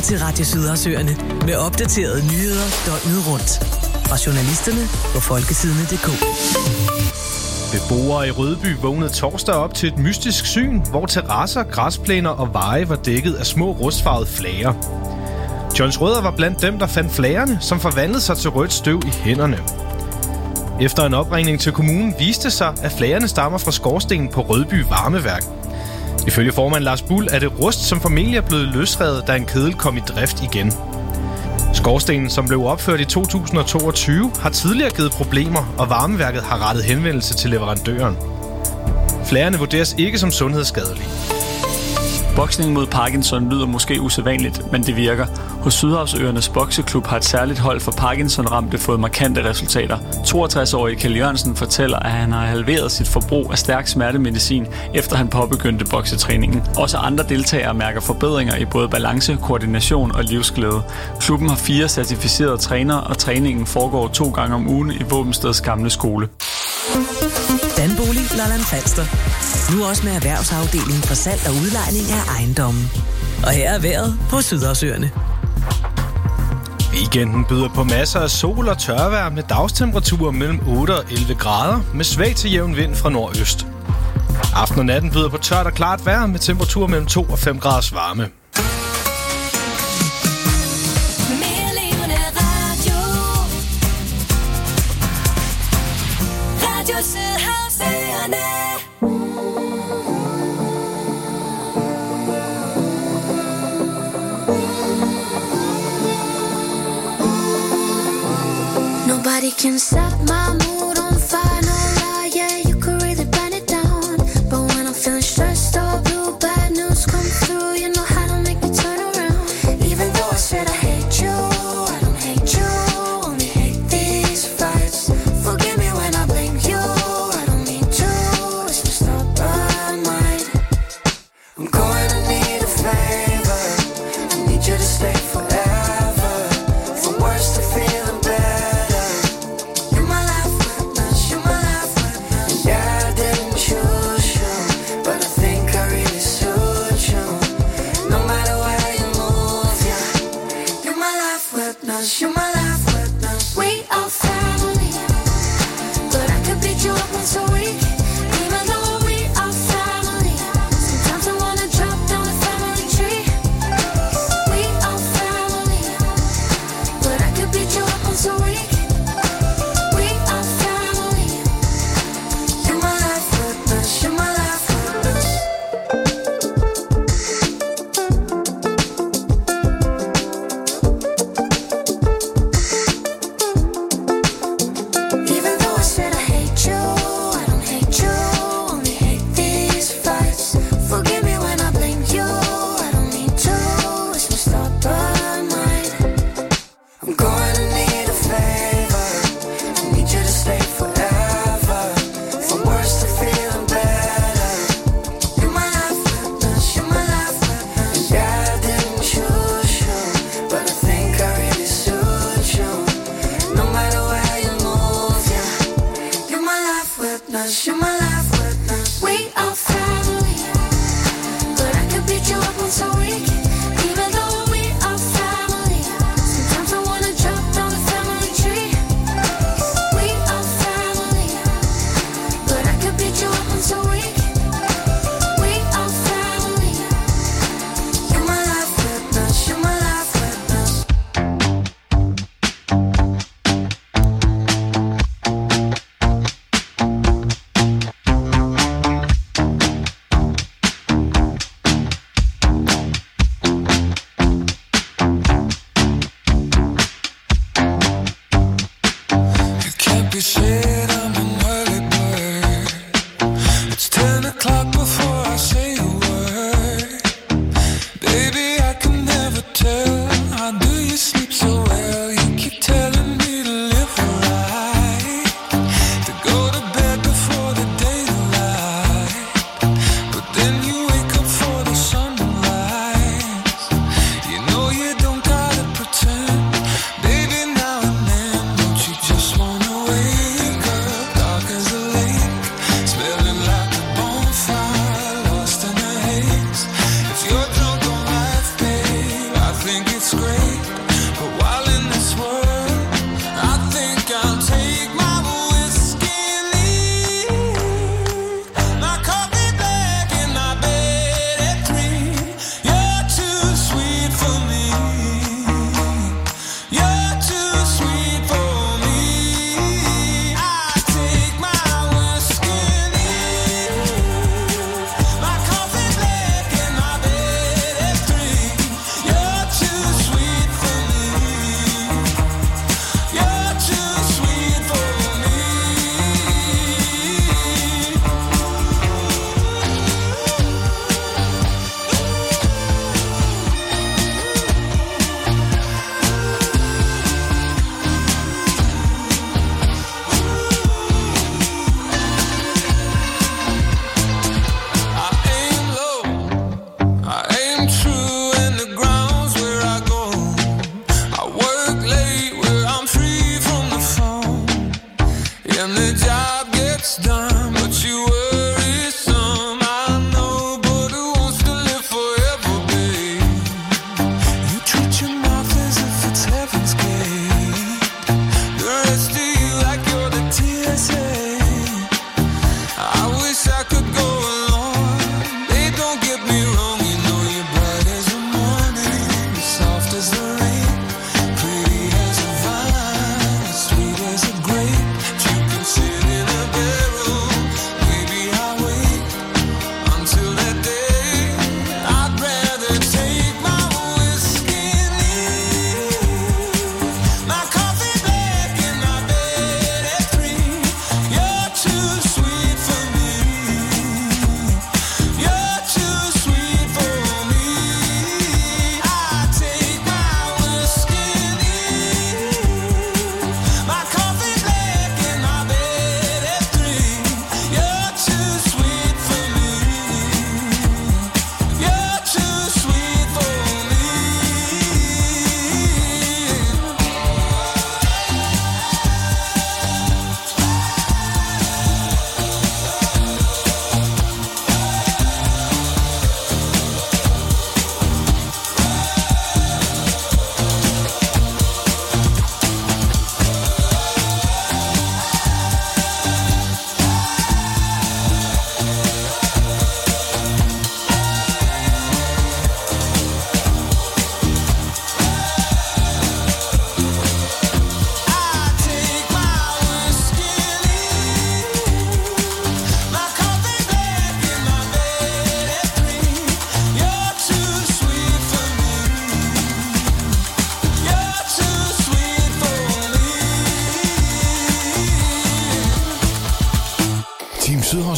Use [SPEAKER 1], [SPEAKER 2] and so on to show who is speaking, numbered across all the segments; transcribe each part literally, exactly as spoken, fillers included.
[SPEAKER 1] til Radio Sydhavsøerne med opdaterede nyheder døgnet rundt. Fra journalisterne på folkesidene punktum d k.
[SPEAKER 2] Beboere i Rødby vågnede torsdag op til et mystisk syn, hvor terrasser, græsplæner og veje var dækket af små rustfarvede flager. Johns Rødder var blandt dem, der fandt flagerne, som forvandlede sig til rødt støv i hænderne. Efter en opringning til kommunen viste sig, at flagerne stammer fra skorstenen på Rødby Varmeværk. Ifølge formand Lars Bull er det rust, som formentlig er blevet løsrevet, da en kedel kom i drift igen. Skorstenen, som blev opført i to tusind og toogtyve, har tidligere givet problemer, og varmeværket har rettet henvendelse til leverandøren. Flagerne vurderes ikke som sundhedsskadelige.
[SPEAKER 3] Boksning mod Parkinson lyder måske usædvanligt, men det virker. Hos Sydhavsøernes bokseklub har et særligt hold for Parkinson-ramte fået markante resultater. toogtres-årige Kjell Jørgensen fortæller, at han har halveret sit forbrug af stærk smertemedicin, efter han påbegyndte boksetræningen. Også andre deltagere mærker forbedringer i både balance, koordination og livsglæde. Klubben har fire certificerede trænere, og træningen foregår to gange om ugen i Våbensteds gamle skole.
[SPEAKER 1] Danbolig Lolland Falster. Nu også med erhvervsafdelingen for salg og udlejning af ejendommen. Og her er vejret på Sydhavsøerne.
[SPEAKER 2] Weekenden byder på masser af sol og tørvejr med dagstemperaturer mellem otte og elleve grader med svag til jævn vind fra nordøst. Aften og natten byder på tørt og klart vejr med temperaturer mellem to og fem graders varme.
[SPEAKER 4] Nobody can set my mood on fire, no lie, yeah, you could really burn it down. But when I'm feeling stressed or blue, bad news come through, you know how to make me turn around. Even though I said I hate you, I don't hate you, only hate these fights. Forgive me when I blame you, I don't mean to, it's my stubborn mind. I'm going to need a favor, I need you to stay forever, from worse to feeling better. You're my life witness. We are family, but I could beat you up once a week. Even though we are family, sometimes I wanna drop down the family tree. We are family, but I could beat you up once a week. We are family. You're my life witness. You're my life witness.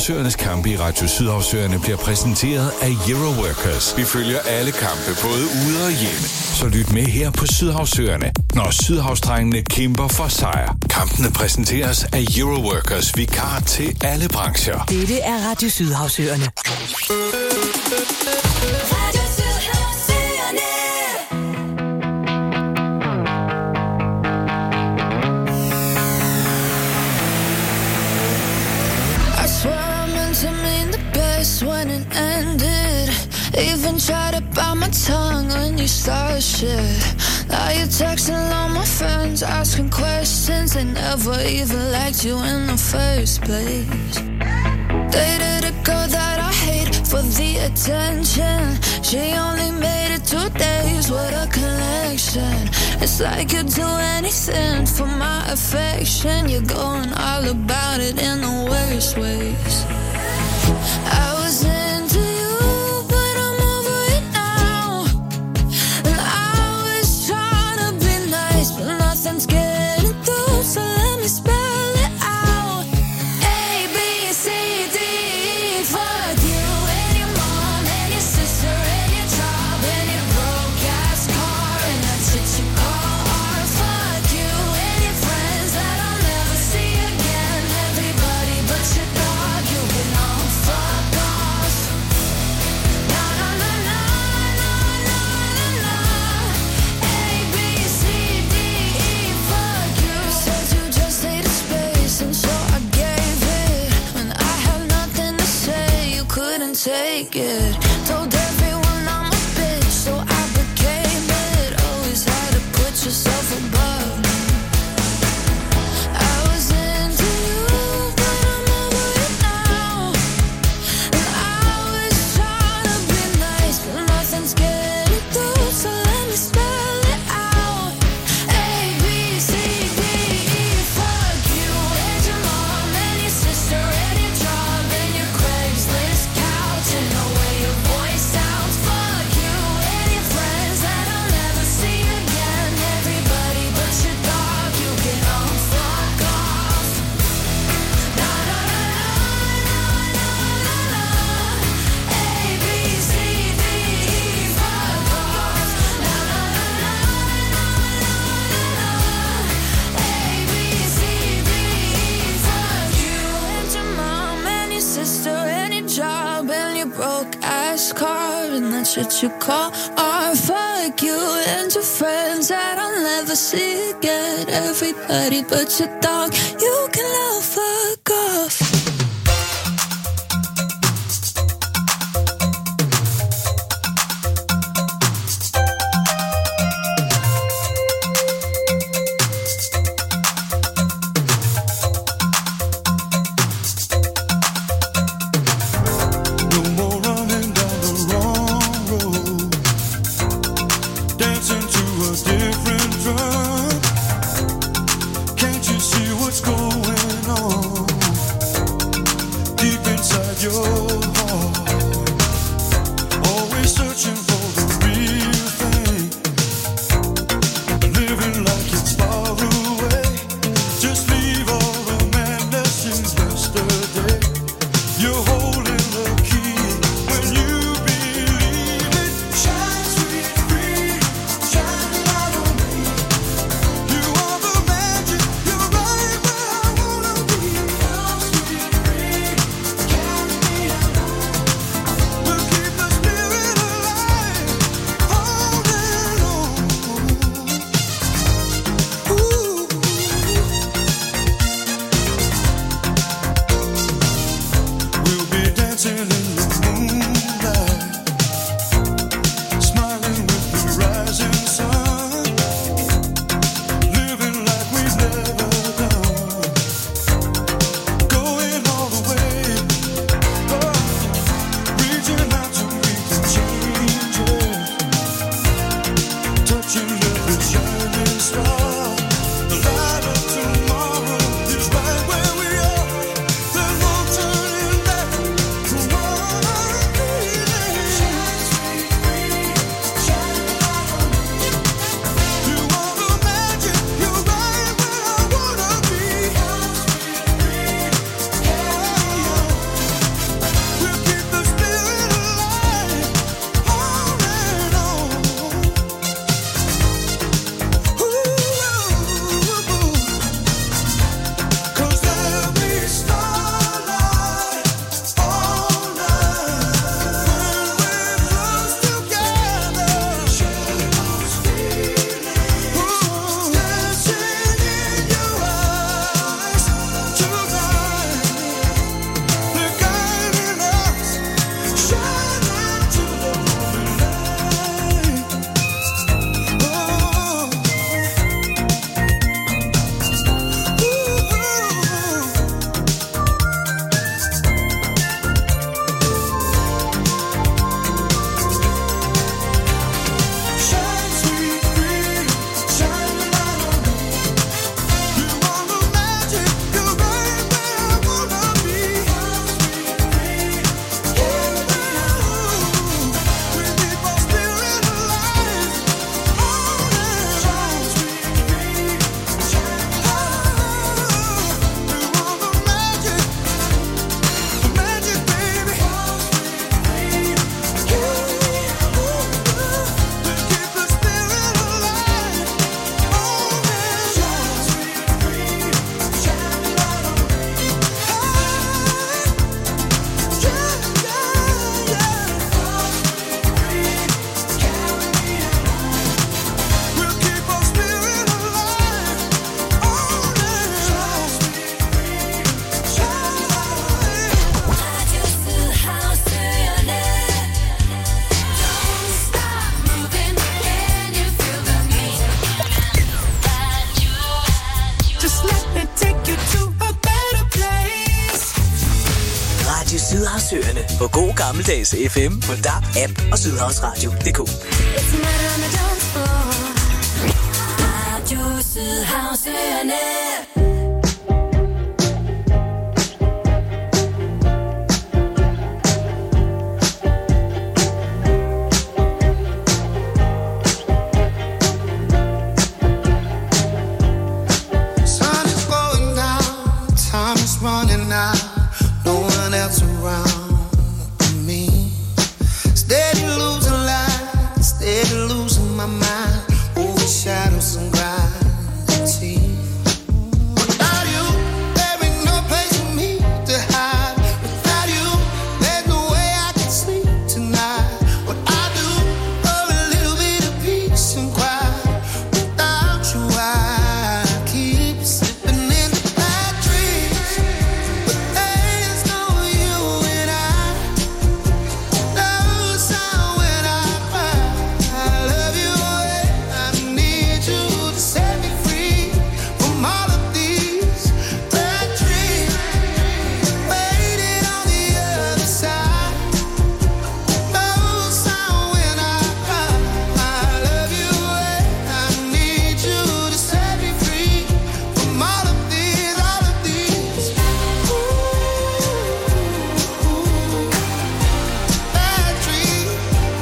[SPEAKER 5] Sydhavsøernes kampe i Radio Sydhavsøerne bliver præsenteret af Euroworkers. Vi følger alle kampe, både ude og hjemme. Så lyt med her på Sydhavsøerne, når Sydhavsdrengene kæmper for sejr. Kampene præsenteres af Euroworkers, vikar til alle brancher.
[SPEAKER 1] Dette er Radio Sydhavsøerne.
[SPEAKER 4] Radio Sydhavsøerne.
[SPEAKER 6] I swear I meant to mean the best when it ended. Even tried to bite my tongue when you started shit. Now you're texting all my friends, asking questions. They never even liked you in the first place. Dated a girl that I hate for the attention. She only made it two days with a connection. It's like you'd do anything for my affection. You're going all about it in the worst ways. I was into you, but I'm over it now. And I was trying to be nice, but nothing's getting through, so let me spell it out. A, B, C, D, E, fuck you and your mom and your sister and your job and your broke-ass car and that shit you call art. Fuck you and your friends that I'll never see again. Everybody but your dog, you can all fuck off. Na na na na na na na na. A, B, C, D, E, fuck you. Said you just needed space and so I gave it. When I had nothing to say, you couldn't take it. Told everyone I'm a bitch, so I became it. Always had to put yourself above me. I was into you, but I'm over it now. And I was trying to be nice, but nothing's getting through, so let me spell it out. A, B, C, D, E, fuck you and your mom and your sister and your job and your Craigslist couch and the way your voice sounds. Fuck you and your friends that I'll never see again. Everybody but your dog, you can all fuck off. Na na na na na na na. A, B, C, D, E, fuck off. Na na na na na na na. A, B, C, D, E, fuck you and your mom and your sister and your job and your broke ass car and that shit you call art. Fuck you and your friends that I'll never see again. Everybody but your dog, you can all fuck off.
[SPEAKER 7] No more running down the wrong road, dancing to a different drum. Can't you see what's going on?
[SPEAKER 1] Sydhavsøerne på god gammeldags F M på D A B, app og sydhavsradio punktum d k. Radio Sydhavsøerne.
[SPEAKER 7] Running out, no one else around me. Steady losing light, steady losing my mind. Over shadows and gravity. Without you, there ain't no place for me to hide. Without you, there's no way I can sleep tonight. What I do for a little bit of peace and quiet. Without you, I keep slipping into bad dreams. There's no you and I. No sound when I cry. I love you and I need you to set me free from all of these bad dreams. Waiting on the other side. No sound when I cry. I love you and I need you to set me free from all of these, all of these. Ooh, bad dreams.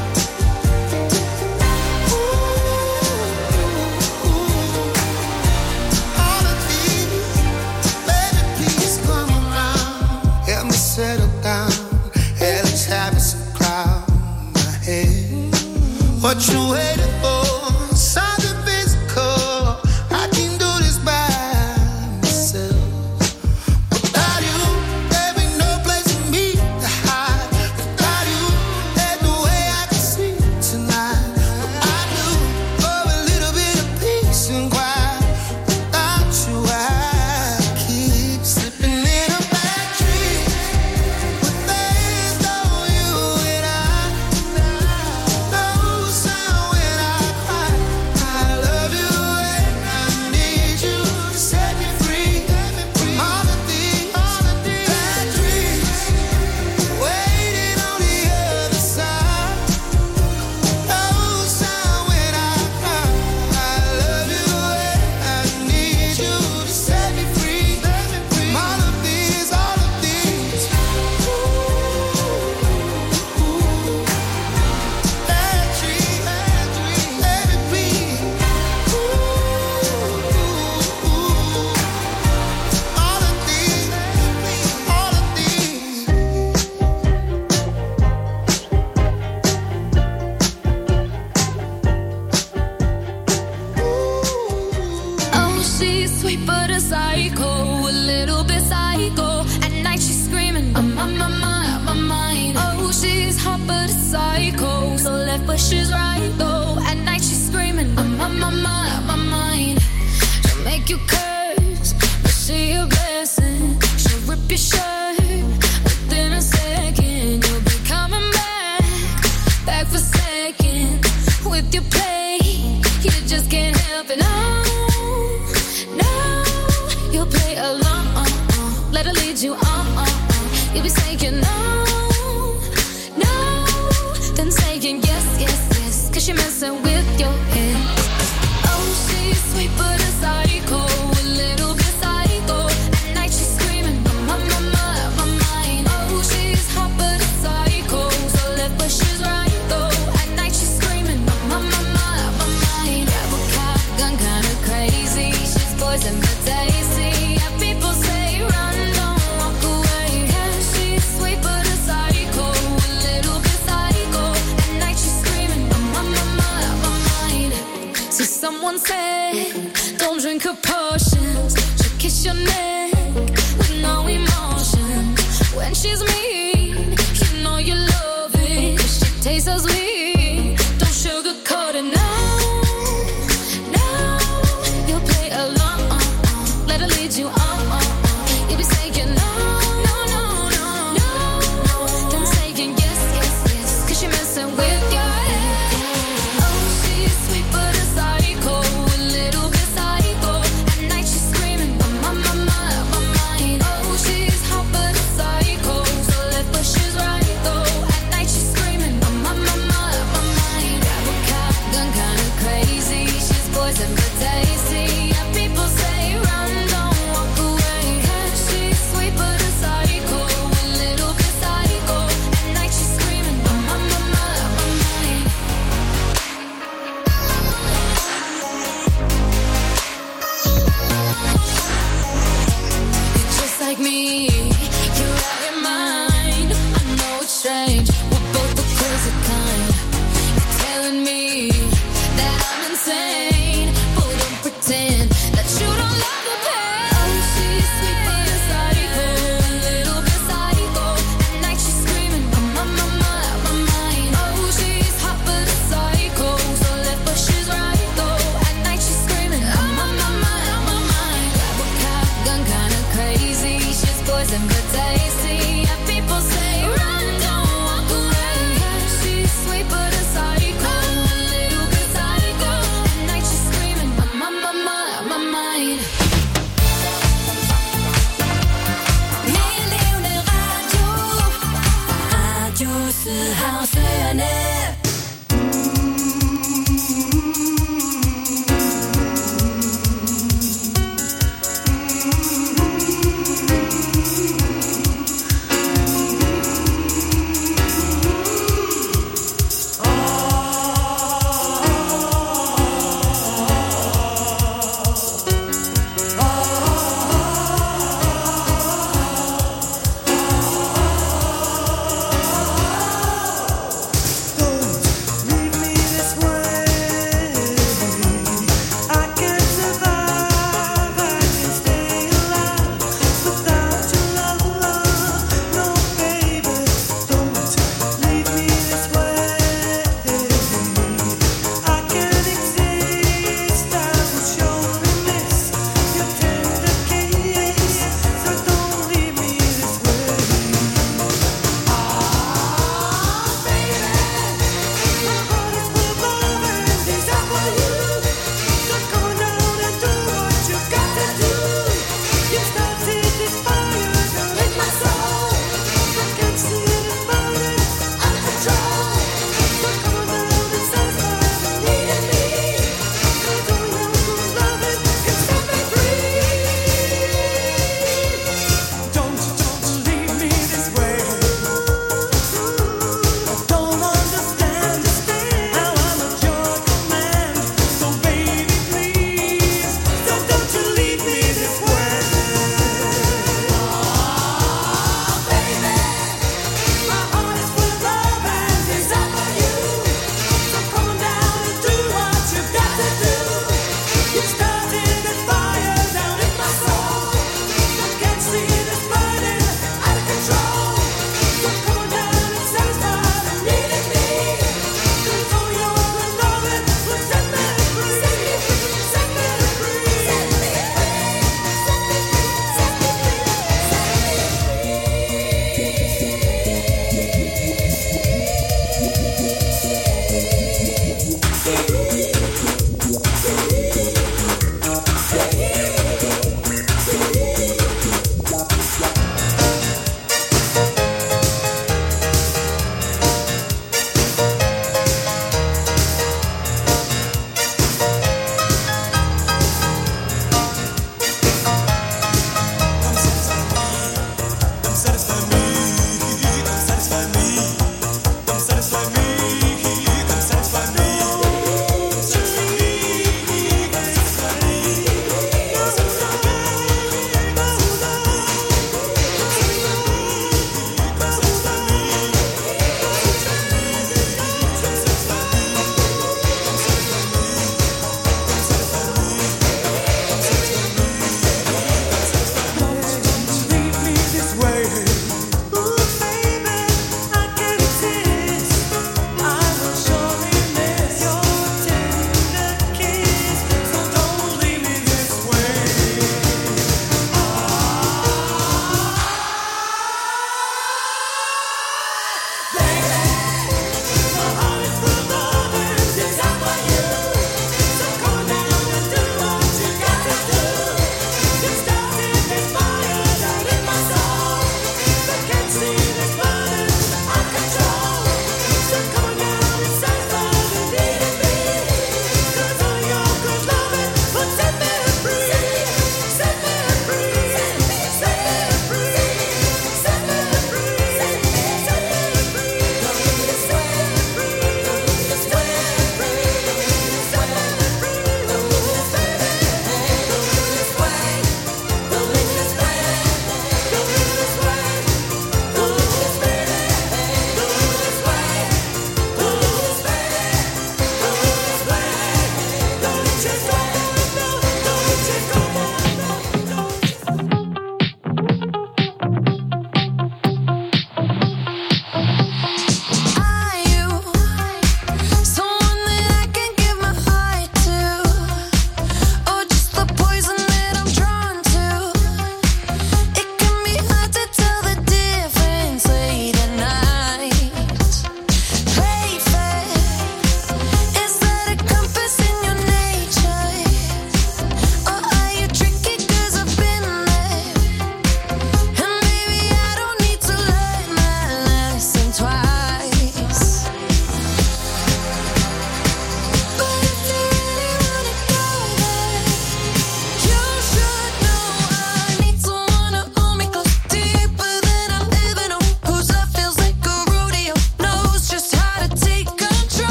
[SPEAKER 7] Ooh, all of these. Baby, please come around. Help me settle down. Hellish habits and crowd my head. What you waiting for? Something physical. I can do this by myself. Without you, there ain't no place for me to hide. Without you, there's no way I can sleep tonight. What I do for a little bit of peace and quiet. Without you, I keep slipping in a bad dream. But there's no you and I. No sound when I cry. I love you and I need you to set me free from all of these, all of these bad dreams. Waiting on the other side. No sound when I cry. I love you and I need you to set me free from all of these, all of these. Ooh, bad dreams, bad dreams. Let it be. Ooh, all of these, all of these.
[SPEAKER 6] Oh, she's sweet but a psycho, a little bit psycho. At night she's screaming, I'm on my mind, my mind. Oh, she's hot but a psycho, so left but she's right though. At night she's screaming, I'm on my mind, my mind. She'll make you curse, but she a blessing. She'll rip your shirt within a second. You'll be coming back, back for second. With your play, you just can't help it. No, no, you'll play along. Let her lead you on. You'll be saying no, no, then saying yes, yes, yes. Cause you're messing with your head. Oh, she's sweet but a psycho, a little bit psycho. At night she's screaming, my, my, my, my mind. Oh, she's hot but a psycho, so left but she's right though. At night she's screaming, my, my, my, my mind. Grab a cop gun, kinda crazy. She's poison but tasty. Yeah, people say run, don't walk away. Yeah, she's sweet but a psycho, a little bit psycho. At night she's screaming, my, my, my, my mind. See, someone said, don't drink her potions. She'll kiss your neck with no emotion. When she's mean, you know you love it. 'Cause she tastes so sweet. Don't sugarcoat it, no, no. You'll play along. Let her lead you on. You'll be saying no, no, no, no, no, no. Then saying yes, yes, yes. 'Cause you're messing with your head. Oh, she's sweet but a psycho, a little bit psycho. At night she's screaming, my, my, my, my mind. Oh, she's hot but a psycho, so left but she's right. That I'm insane, but don't pretend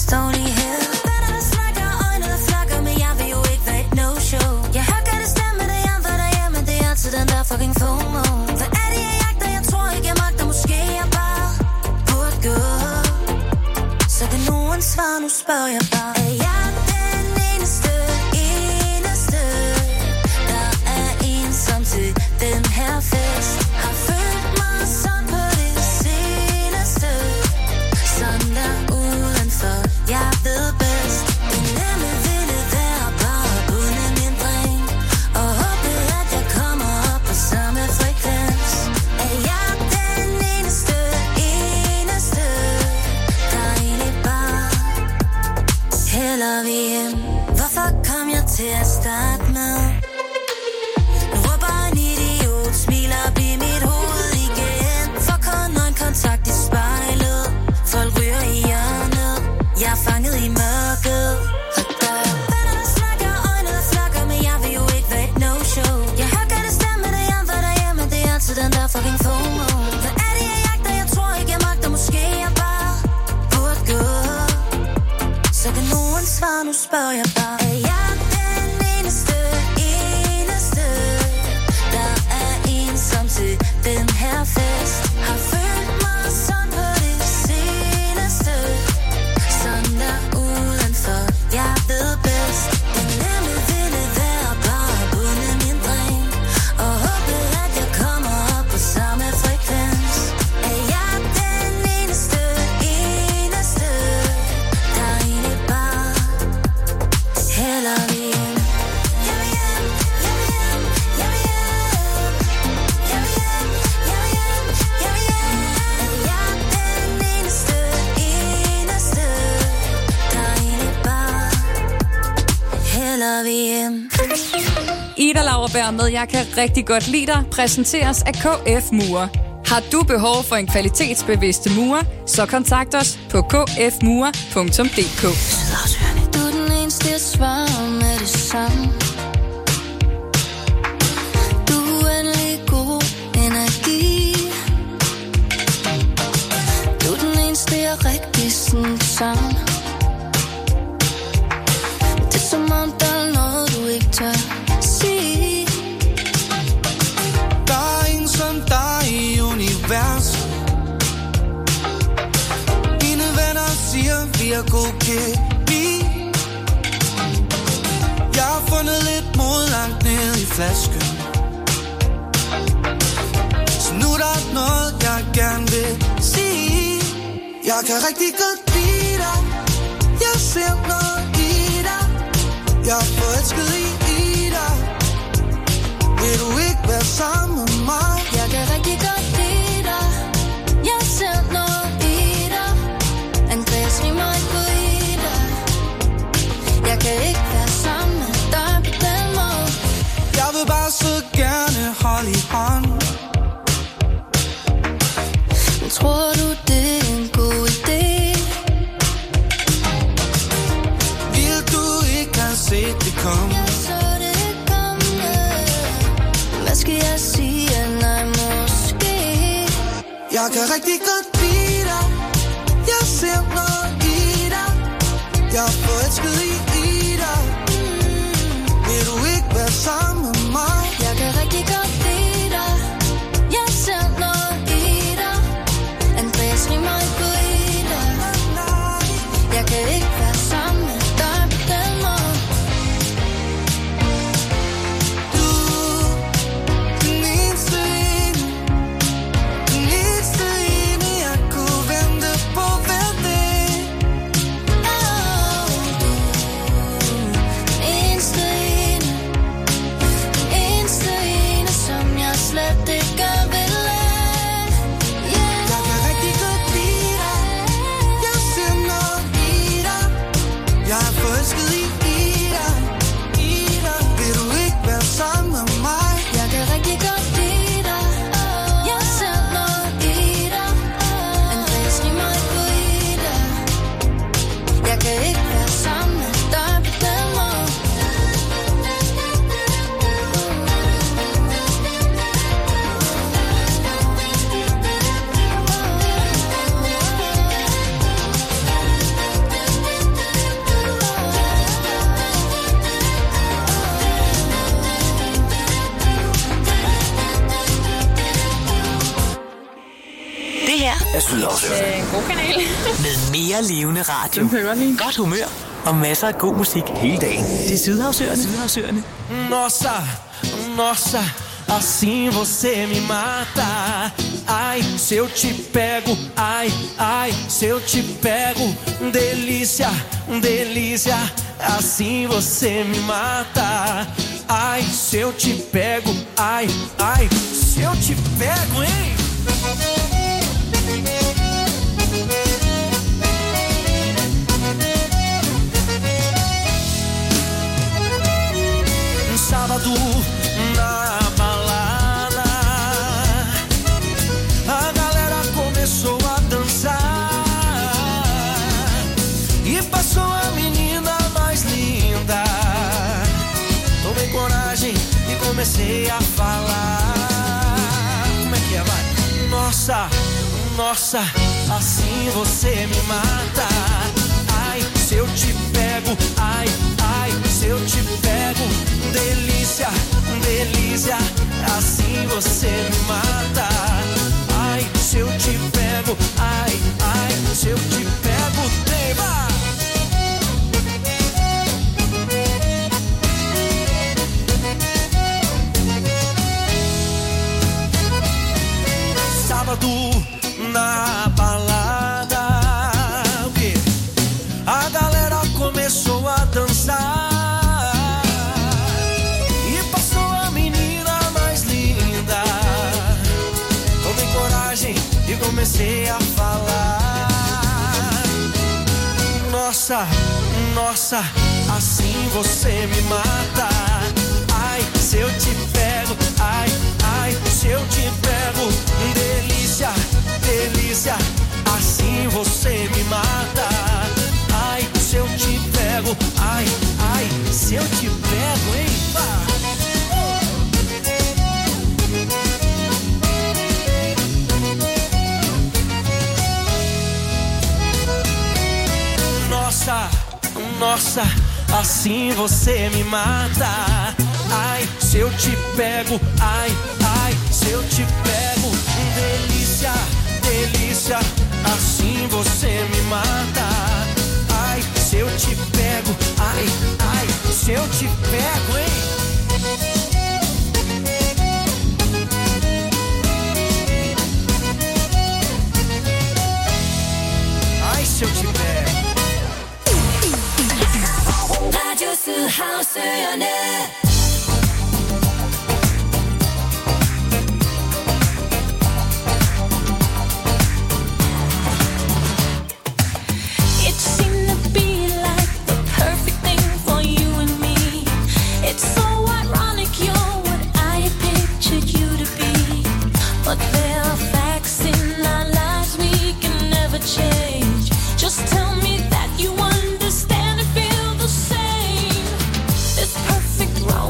[SPEAKER 4] står lige her. Venner, der snakker, øjne, der flakker, men jeg vil jo ikke være et no-show. Jeg hører godt det stemme, det er for derhjemme, det er altid den der fucking FOMO. Hvad er det, jeg jagter? Jeg tror ikke, jeg magter, måske jeg bare burde gå. Så kan nogen svare, nu spørger jeg bare. Er jeg den eneste, eneste, der er ensom til den her fest? Har følt mig sådan på det seneste, sådan der udenfor, jeg ved bedst. Det nemme ville være bare at bunde min dreng, og håbe, at jeg kommer op på samme frekvens. Er jeg den eneste, eneste, der egentlig bare hælder vi hjem? Hvorfor kom jeg til at starte med? Nu råber en idiot, smiler op i mit hoved igen. For kun kontakt i spejlet, folk ryger i hjørnet, jeg er fanget i mørket. Og der er venner, der snakker, øjne, der flakker, men jeg vil jo ikke være et no-show. Jeg hører godt det stemme, det er for derhjemme, det er altid den der fucking FOMO. Hvad er det, jeg jagter? Jeg tror ikke, jeg magter, måske jeg bare burde gå. Så kan nogen svare, nu spørger jeg bare. Er jeg den eneste, eneste, der er ensom til den her fest? Har følt mig sådan på det seneste, sådan der udenfor, jeg ved bedst. Det nemme ville være bare at bunde min dreng, og håbe, at jeg kommer op på samme frekvens. Er jeg den eneste, eneste, der egentlig bare hælder vi hjem? Jeg vil hjem, jeg vil hjem, jeg vil hjem. Jeg vil hjem, jeg vil hjem, jeg vil hjem. Er jeg den eneste, eneste, der egentlig bare hælder vi hjem?
[SPEAKER 8] Ida Lauerberg med Jeg kan rigtig godt lide dig præsenteres af K F Mure. Har du behov for en kvalitetsbevidste murer, så kontakt os på k f mure punktum d k.
[SPEAKER 6] Du er den eneste, jeg svarer med det samme. Du er uendelig god energi. Du er den eneste, jeg rigtig sådan savner. Det er som om, der er noget, du ikke tør sige.
[SPEAKER 7] Der er ingen som dig i universet. Mine venner siger, vi er god kemi. Jeg har fundet lidt mod langt ned i flasken, så nu er der noget, jeg gerne vil sige. Jeg kan rigtig godt lide dig. Jeg ser noget i dig. Jeg er forelsket i, i dig. Vil du ikke være sammen med mig?
[SPEAKER 6] Jeg kan rigtig godt lide dig. Jeg ser noget i dig. Andreas rimer ikke på i dig. Jeg kan ikke være sammen med dig på den måde.
[SPEAKER 7] Jeg vil bare så gerne holde i hånd.
[SPEAKER 6] Men tror du, det er en god idé?
[SPEAKER 7] Vil du ikke have set det komme?
[SPEAKER 6] Jeg så det komme. Hvad skal jeg sige? Nej, måske.
[SPEAKER 7] Jeg kan rigtig godt lide dig. Jeg ser noget i dig. Jeg er forelsket i, i dig. Vil du ikke være sammen med mig?
[SPEAKER 6] Jeg kan rigtig godt lide dig. Jeg ser noget i dig. Andreas rimer ikke på i dig. Jeg kan ikke være sammen med dig på den måde.
[SPEAKER 7] Du, den eneste ene, den eneste ene, jeg kunne vente på hver dag.
[SPEAKER 6] Oh, du, den eneste ene, den eneste ene, som jeg slet ikke vil have. Yeah.
[SPEAKER 7] Jeg kan rigtig godt lide dig. Jeg ser noget i dig. Jeg er forelsket i, i dig. I dig. Vil du ikke være sammen med mig?
[SPEAKER 6] Jeg kan rigtig godt lide dig. Jeg ser noget i dig. Andreas rimer ikke på i dig. Jeg kan ikke være sammen med dig på den måde.
[SPEAKER 9] Sydhavsøerne.
[SPEAKER 10] En god kanal.
[SPEAKER 1] Med mere levende radio,
[SPEAKER 10] Den kan jeg godt lide.
[SPEAKER 1] godt humør og masser af god musik hele dagen. Det er Sydhavsøerne. Sydhavsøerne.
[SPEAKER 11] Nossa, nossa, assim você me mata. Ai, se eu te pego, ai, ai, se eu te pego. Delícia, delícia, assim você me mata. Ai, se eu te pego, ai, ai, se eu te pego, hein? Sábado na balada, a galera começou a dançar e passou a menina mais linda. Tomei coragem e comecei a falar. Como é que é, vai? Nossa, nossa, assim você me mata. Ai, se eu te pego, ai, ai, se eu te pego. Delícia, delícia, assim você me mata. Ai, se eu te pego, ai, ai, se eu te pego, tema. Sábado na balada, o quê? A galera começou a dançar. E comecei a falar. Nossa, nossa, assim você me mata. Ai, se eu te pego, ai, ai, se eu te pego. Delícia, delícia, assim você me mata. Ai, se eu te pego, ai, ai, se eu te pego, hein? Pá. Nossa, nossa, assim você me mata. Ai, se eu te pego, ai, ai, se eu te pego. Delícia, delícia, assim você me mata. Ai, se eu te pego, ai, ai, se eu te pego, hein? Ai, se eu te pego.
[SPEAKER 12] Radio Sydhavsøerne.
[SPEAKER 13] It seemed to be like the perfect thing for you and me. It's so ironic you're what I had pictured you to be. But there are facts in our lives we can never change. Just tell me that you understand and feel the same. This perfect role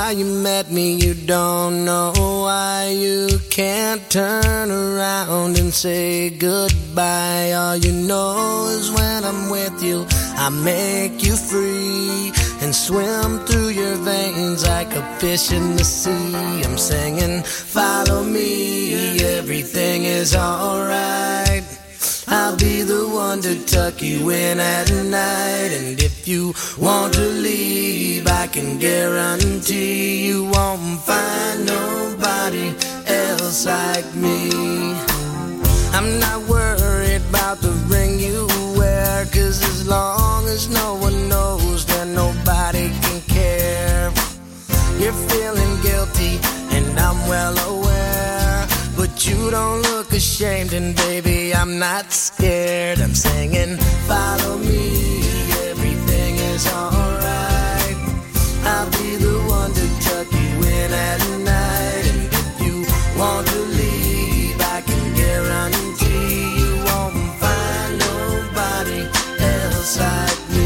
[SPEAKER 7] how you met me, you don't know why you can't turn around and say goodbye. All you know is when I'm with you, I make you free and swim through your veins like a fish in the sea. I'm singing, follow me, everything is alright. I'll be the one to tuck you in at night. And if you want to leave, I can guarantee you won't find nobody else like me. I'm not worried about the ring you wear, 'cause as long as no one knows, then nobody can care. You're feeling guilty and I'm well aware, but you don't look ashamed, and baby, I'm not scared. I'm singing, follow me, everything is alright. I'll be the one to tuck you in at night. And if you want to leave, I can guarantee you won't find nobody else like me.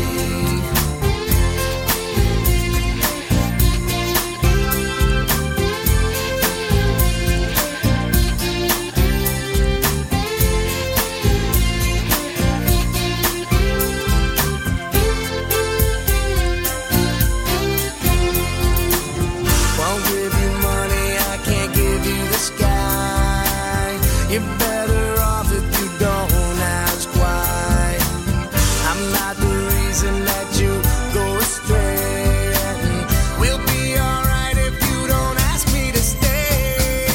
[SPEAKER 7] You're better off if you don't ask why. I'm not the reason that you go astray, and we'll be alright if you don't ask me to stay.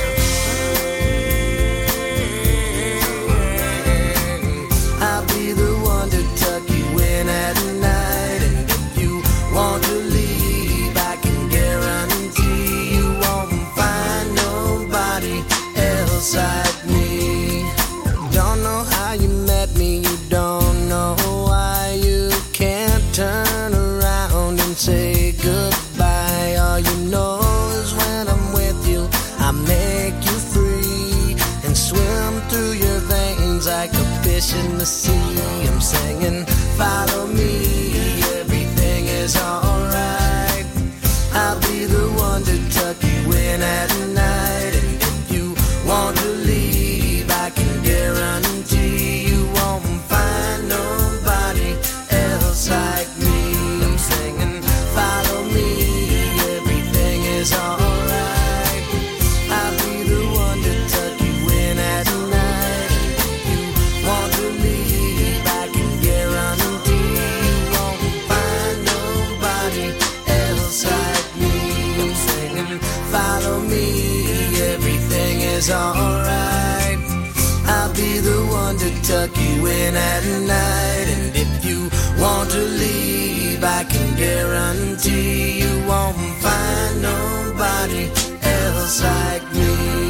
[SPEAKER 7] I'll be the one to tuck you in at night, and if you want to leave, I can guarantee you won't find nobody else like me. Don't know how you met me, you don't know why you can't turn around and say goodbye. All you know is when I'm with you, I make you free and swim through your veins like a fish in the sea. I'm singing, follow me, everything is alright. I'll be the one to tuck you in at night. And if you want to leave, I can guarantee you won't find nobody else like me. I'm singing, follow me, everything is alright. I'll be the one to tuck you in at night. And if you want to leave, I can guarantee you won't find nobody else like me. I'm singing, follow me, everything is alright. I'll be the one to tuck you in at night. And if you want to leave, I can guarantee you won't find nobody else like me.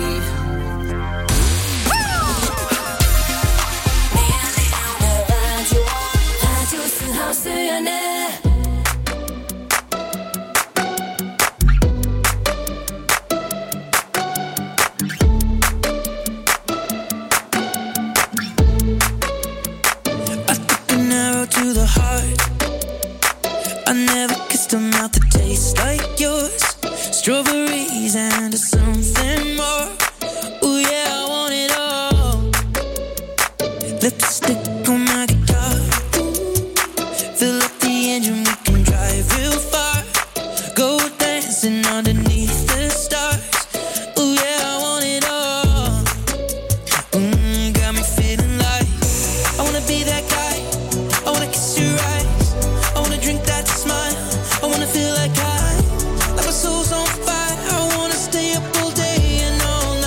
[SPEAKER 11] To the heart, I never kissed a mouth that tastes like yours. Strawberries and something more. Ooh yeah, I want it all. Lipstick on my guitar, fill up the engine, we can drive real far. Go dancing underneath the stars. Ooh yeah, I want it all. Mm, got me feeling like I wanna be that guy. I wanna kiss your eyes, I wanna drink that smile, I wanna feel like I, like my soul's on fire. I wanna stay up all day and all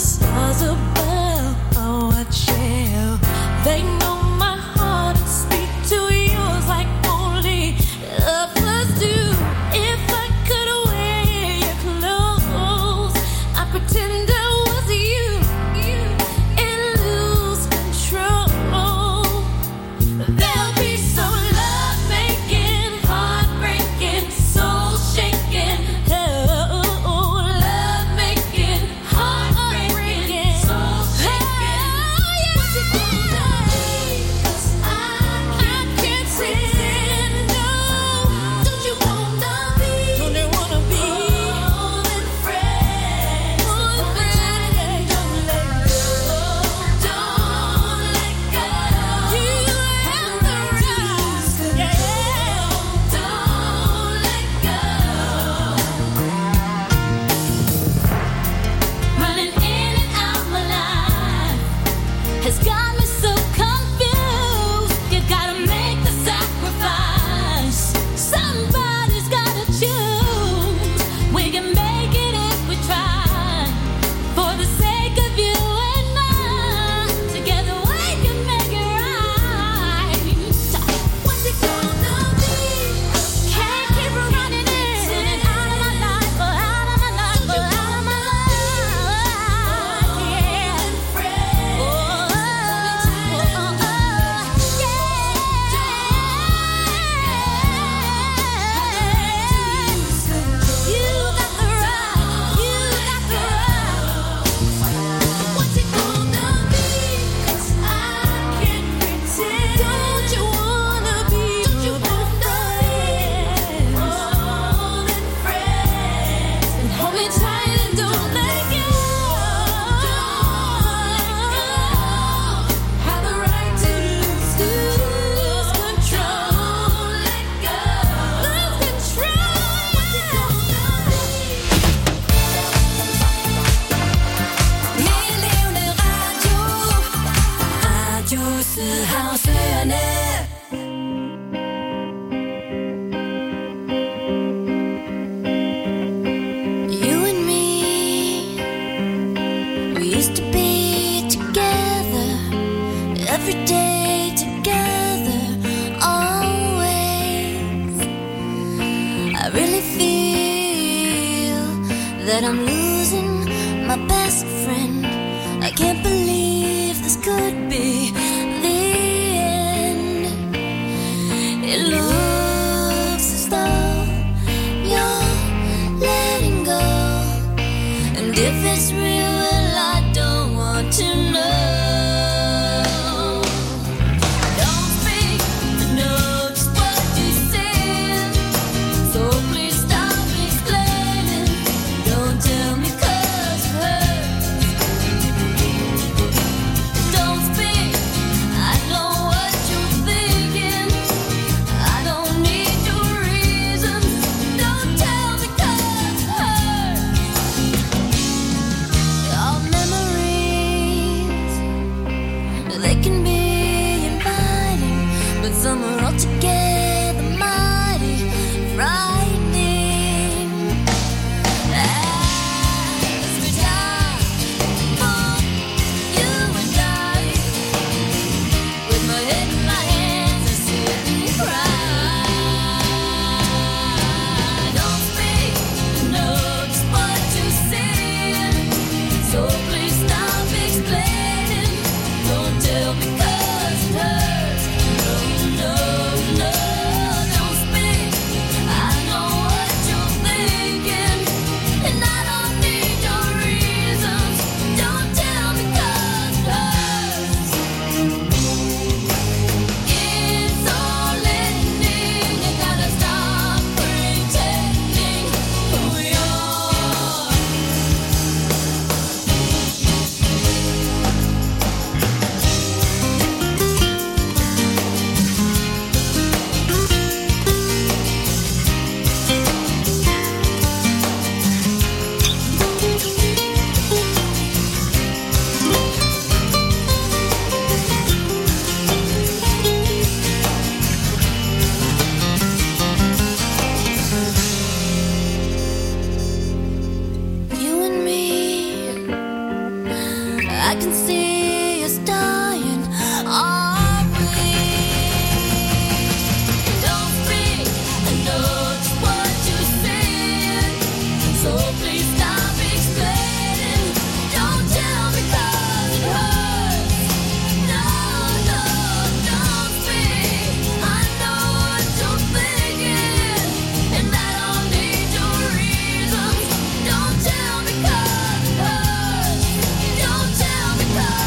[SPEAKER 13] stars above, oh, what shall they know my heart speak to yours like only lovers do. If I could wear your clothes, I pretend I was you, you and lose control. There'll be so love-making, heartbreaking, soul-shaking. Oh, love-making, heartbreaking, soul-shaking. What's it gonna be? 'Cause I, I can't pretend, no. Don't you wanna be? Don't you wanna be more than friends? More than friends. Don't let go. Don't let go. You have the right. Yeah. Don't let go. Running in and out my life has got me so confused. You gotta make the sacrifice. Somebody's gotta choose. We can make it if we try. For the sake of you and I, together we can make it right. What's it gonna be? Can't keep running in and out of my life, oh, out of my life, oh, out of my life. Yeah. Oh, oh, oh, yeah. You got the right, you got the right. What's it gonna be? 'Cause I can't pretend. Don't you wanna be? Don't you wanna be more than friends? And hold me tight and don't let go. Don't let go. Have the right to lose, to lose control. Let go. Lose control. What's it gonna be?
[SPEAKER 12] Min levende radio. Radio Sydhavsøerne.
[SPEAKER 4] You and me, we used to be together every day, together, always. I really feel that I'm losing my best friend. I can't believe this could be the end. It looks as though you're letting go. And if it's real, well, I don't want to know. Don't speak, I know just what you said. So please stop explaining. Don't tell
[SPEAKER 13] I can see us dying. Are we? Don't speak, I know just what you're saying. So please stop explaining. Don't tell me 'cause it hurts. No, no, don't speak. I know what you're thinking, and I don't need your reasons. Don't tell me 'cause it hurts. Don't tell me 'cause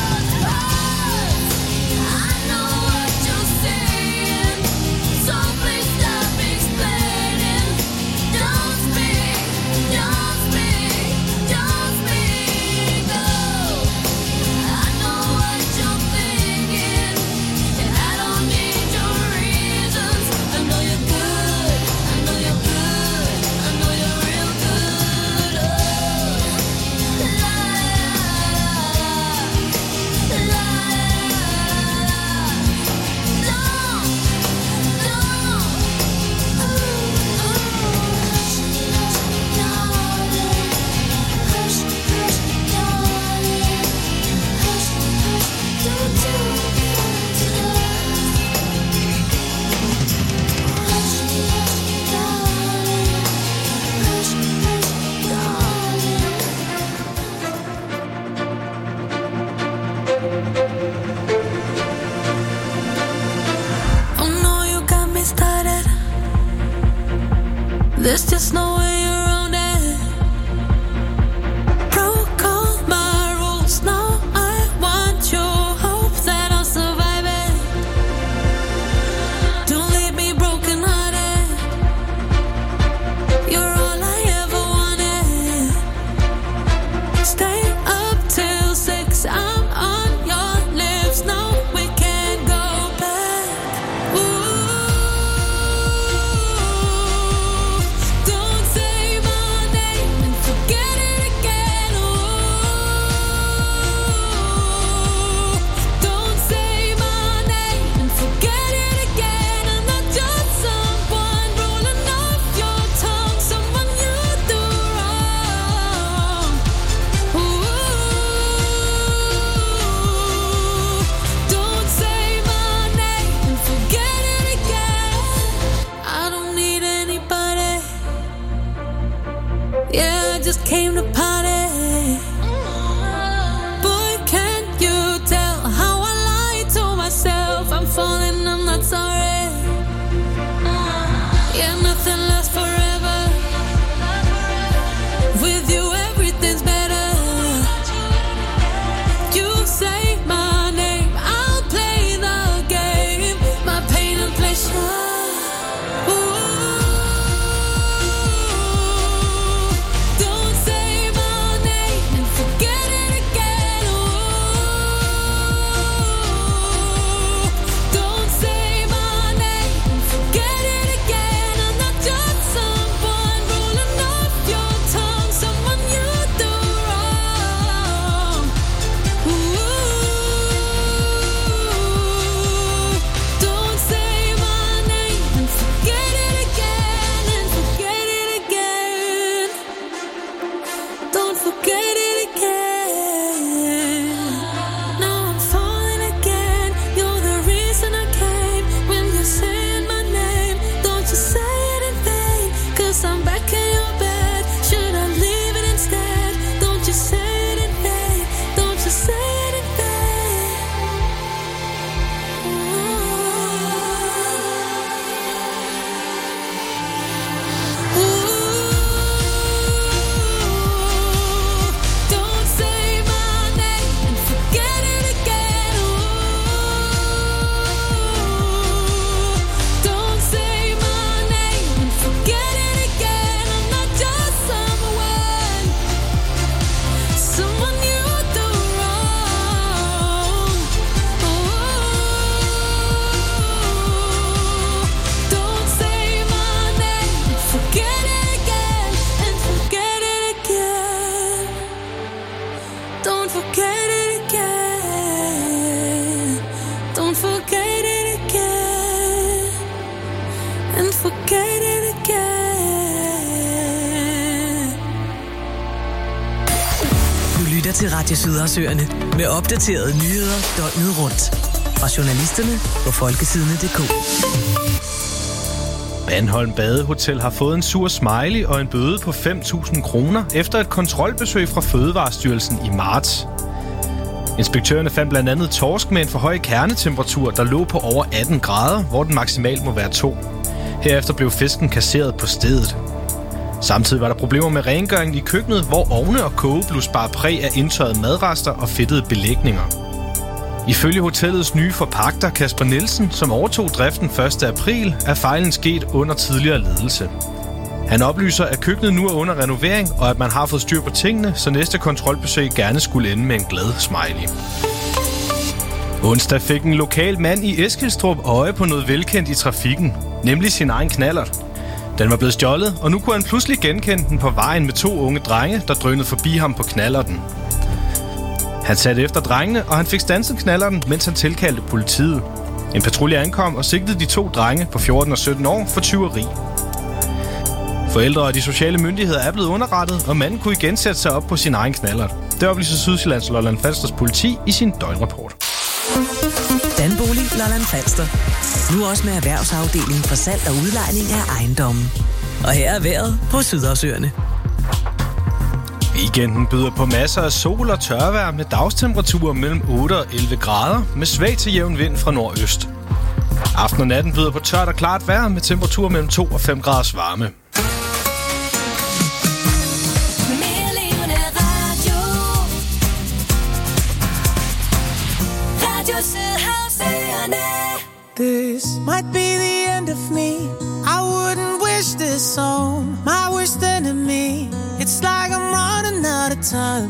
[SPEAKER 1] til Radio Sydhavsøerne med opdaterede nyheder døgnet rundt. Fra journalisterne på folkesidene punktum d k.
[SPEAKER 2] Bandholm Badehotel har fået en sur smiley og en bøde på fem tusind kroner efter et kontrolbesøg fra Fødevarestyrelsen i marts. Inspektørerne fandt blandt andet torsk med en for høj kernetemperatur, der lå på over atten grader, hvor den maksimalt må være to. Herefter blev fisken kasseret på stedet. Samtidig var der problemer med rengøringen i køkkenet, hvor ovne og kogeblus bar præg af indtørrede madrester og fedtede belægninger. Ifølge hotellets nye forpagter Kasper Nielsen, som overtog driften første april, er fejlen sket under tidligere ledelse. Han oplyser, at køkkenet nu er under renovering, og at man har fået styr på tingene, så næste kontrolbesøg gerne skulle ende med en glad smiley. Onsdag fik en lokal mand i Eskilstrup øje på noget velkendt i trafikken, nemlig sin egen knallert. Den var blevet stjålet, og nu kunne han pludselig genkende den på vejen med to unge drenge, der drønede forbi ham på knallerten. Han satte efter drengene, og han fik standset knallerten, mens han tilkaldte politiet. En patrulje ankom og sigtede de to drenge på fjorten og sytten år for tyveri. Forældre og de sociale myndigheder er blevet underrettet, og manden kunne igen sætte sig op på sin egen knallert. Det oplyser Sydsjællands Lolland Falsters politi i sin døgnrapport.
[SPEAKER 1] Danbolig Lolland Falster. Nu også med erhvervsafdelingen for salg og udlejning af ejendommen. Og her er vejret på Sydhavsøerne.
[SPEAKER 2] Weekenden byder på masser af sol og tørvejr med dagstemperaturer mellem otte og elleve grader med svag til jævn vind fra nordøst. Aften og natten byder på tørt og klart vejr med temperaturer mellem to og fem graders varme.
[SPEAKER 9] This might be the end of me. I wouldn't wish this on my worst enemy. It's like I'm running out of time.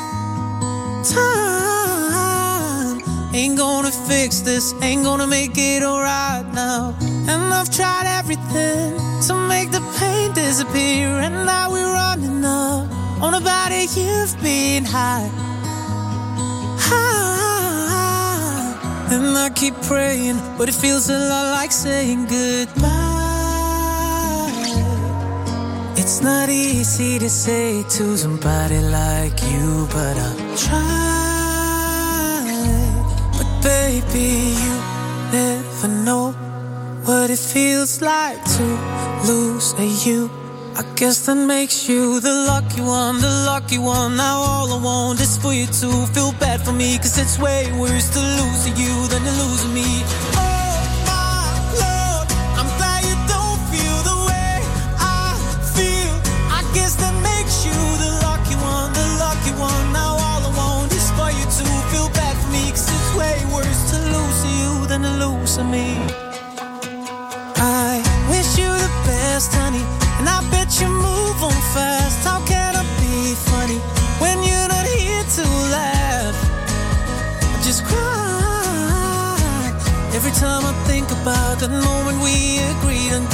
[SPEAKER 9] Time ain't gonna fix this, ain't gonna make it alright now. And I've tried everything to make the pain disappear, and now we're running up on about a you've been high. High. And I keep praying, but it feels a lot like saying goodbye. It's not easy to say to somebody like you, but I'll try. But baby, you never know what it feels like to lose a you. I guess that makes you the lucky one, the lucky one. Now all I want is for you to feel bad for me, cause it's way worse to lose you than to lose me. Oh my Lord, I'm glad you don't feel the way I feel. I guess that makes you the lucky one, the lucky one. Now all I want is for you to feel bad for me, cause it's way worse to lose you than to lose me. I wish you the best, honey, and I bet you move on fast. How can I be funny when you're not here to laugh? I just cry every time I think about that moment we agreed on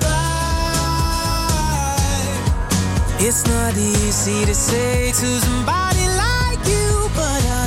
[SPEAKER 9] goodbye. It's not easy to say to somebody like you, but I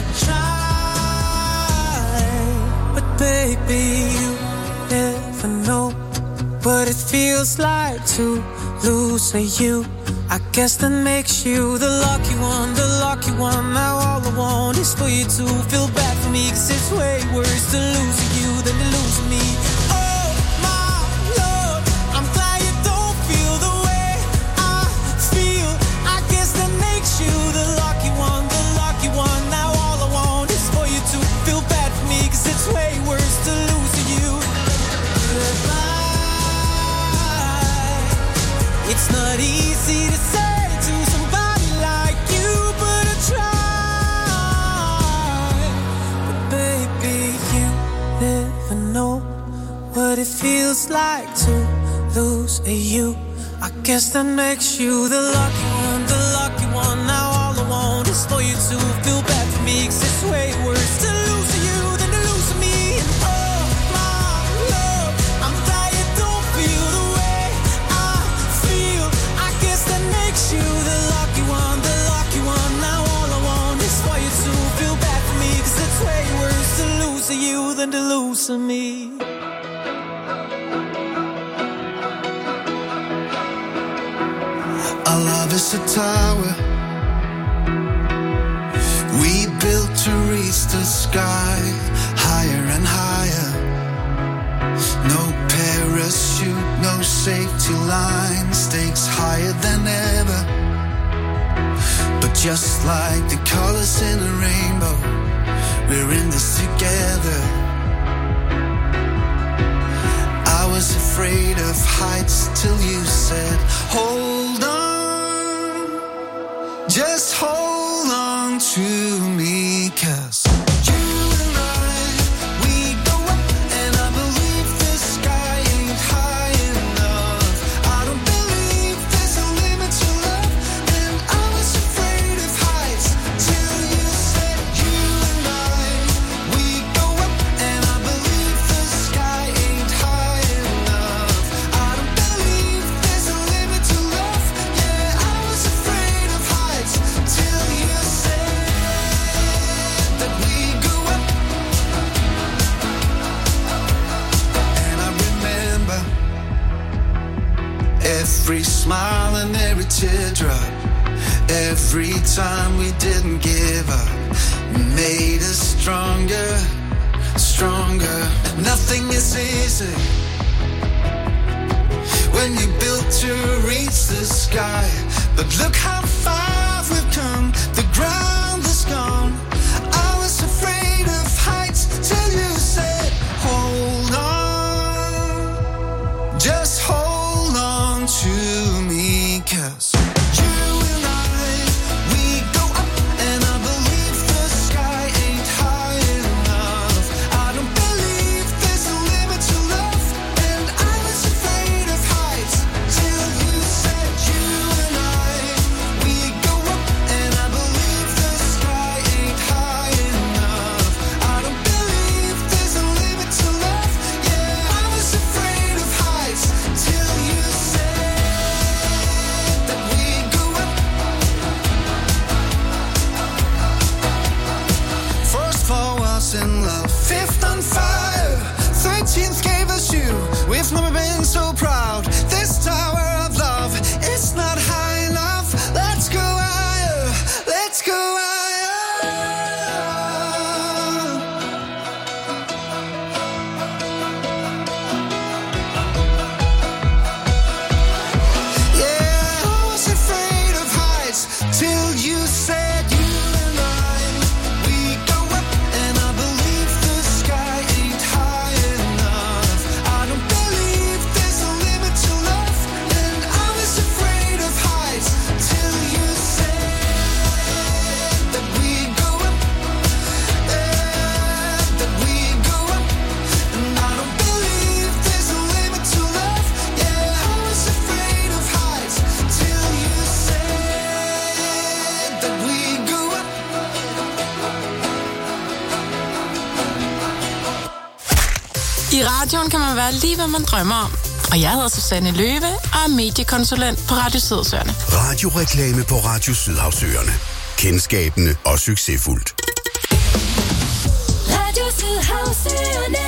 [SPEAKER 9] try. But baby, you never know what it feels like to lose a you. I guess that makes you the lucky one, the lucky one. Now all I want is for you to feel bad for me, cause it's way worse to lose you than to lose me. Oh my Lord, I'm glad you don't feel the way I feel. I guess that makes you the lucky one, the lucky one. Now all I want is for you to feel bad for me, cause it's way worse to lose you. Goodbye. It's not easy to say to somebody like you, but I try. But baby, you never know what it feels like to lose a you. I guess that makes you the lucky one, the lucky one. Now all I want is for you to feel bad for me, cause it's way worse to lose you than to lose me. And oh my love, I'm glad you don't feel the way I feel. I guess that makes you the lucky one, the lucky one. Now all I want is for you to feel bad for me, cause it's way worse to lose you than to lose me.
[SPEAKER 7] Our love is a tower reach the sky, higher and higher. No parachute, no safety line, stakes higher than ever. But just like the colors in a rainbow, we're in this together. I was afraid of heights till you said, hold on, just hold on to me, 'cause you and I, we go up, and I believe the sky ain't high enough. I don't believe there's a limit to love, and I was afraid of heights till you said, you and I, we go up, and I believe the sky ain't high enough. I don't believe there's a limit to love. Yeah, I was afraid of heights till you said that we go up. And I remember every smile and every teardrop, every time we didn't give up, made us stronger, stronger. Nothing is easy when you built to reach the sky, but look how far we've come, the ground is gone. I was afraid of heights till you said, hold on, just hold on to me, 'cause you and I, we go up, and I believe the sky ain't high enough. I don't believe there's a limit to love, and I was afraid of heights till you said, you and I, we go up, and I believe the sky ain't high enough. I don't believe there's a limit to love. Yeah, I was afraid of heights till you said that we go up. First floor was in love, fifth on fire, thirteenth gave us you. We've never been so proud. This tower of love, it's not high enough. Let's go higher, let's go higher. Yeah, I was afraid of heights till you said, you and I, we go up, and I believe the sky ain't high enough. I don't believe there's a limit to love, and I was afraid of heights till you said that we go up, yeah, that we go up, and I don't believe there's a limit to love. Yeah, I was afraid of heights till you said that we go up.
[SPEAKER 10] I radioen kan man være lige, hvad man drømmer om. Og jeg hedder Susanne Løve og er mediekonsulent på Radio Sydhavsøerne.
[SPEAKER 14] Radioreklame på Radio Sydhavsøerne. Kendskabende og succesfuldt.
[SPEAKER 12] Radio Sydhavsøerne.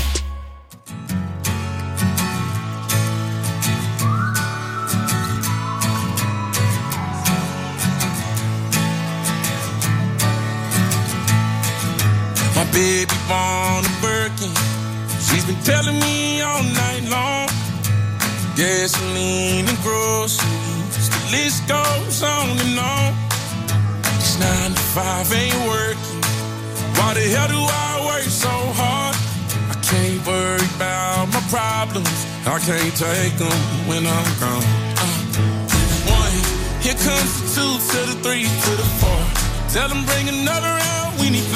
[SPEAKER 15] My baby born a Birkin. She's been telling me all night long. Gasoline and groceries, the list goes on and on. This nine to five ain't working. Why the hell do I work so hard? I can't worry about my problems. I can't take them when I'm gone. Uh, one, here comes the two to the three to the four. Tell them bring another round. We need